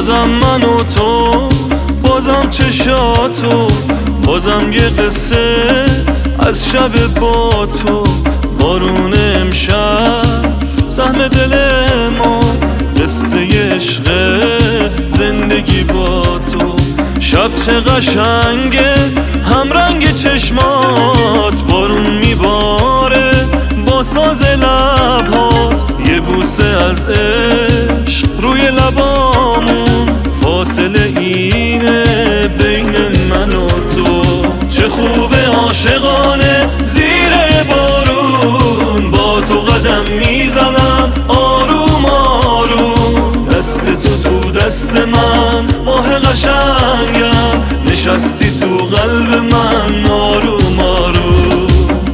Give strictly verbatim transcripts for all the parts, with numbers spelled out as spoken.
بازم من و تو، بازم چشاتو، بازم یه قصه از شب با تو. بارون امشب سهم دل ما، قصه عشق زندگی با تو. شب چه قشنگه همرنگ چشمات، بارون میباره با ساز لبهات. یه بوسه از عشق روی لبامون، فاصله اینه بین من و تو. چه خوبه عاشقانه زیر بارون، با تو قدم میزنم آروم آروم. دست تو تو دست من، ماه قشنگم، نشستی تو قلب من آروم آروم.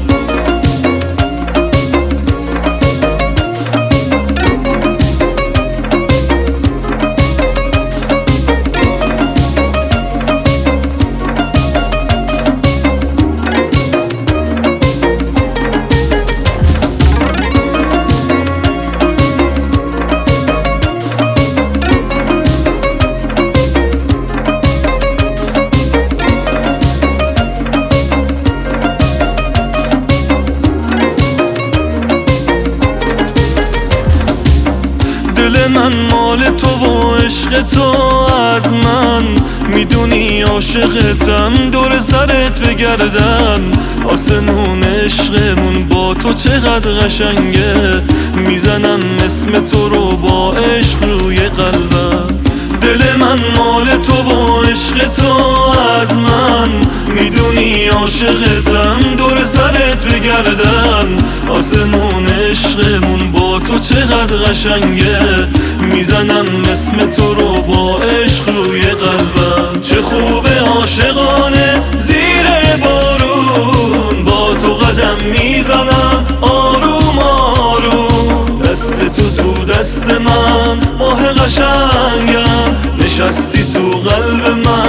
دل من مال تو و عشق تو از من، میدونی عاشقتم، دور سرت بگردم. آسمون عشقمون با تو چقدر قشنگه، میزنم اسم تو رو با عشق روی قلبم. دل من مال تو و عشق تو از من، میدونی عاشقتم، دور سرت بگردم. آسمون عشقمون با تو چقدر قشنگه، میزنم اسم تو رو با عشق روی قلبم. چه خوبه عاشقانه زیر بارون، با تو قدم میزنم آروم آروم. دست تو تو دست من، ماه قشنگم، نشستی تو قلب من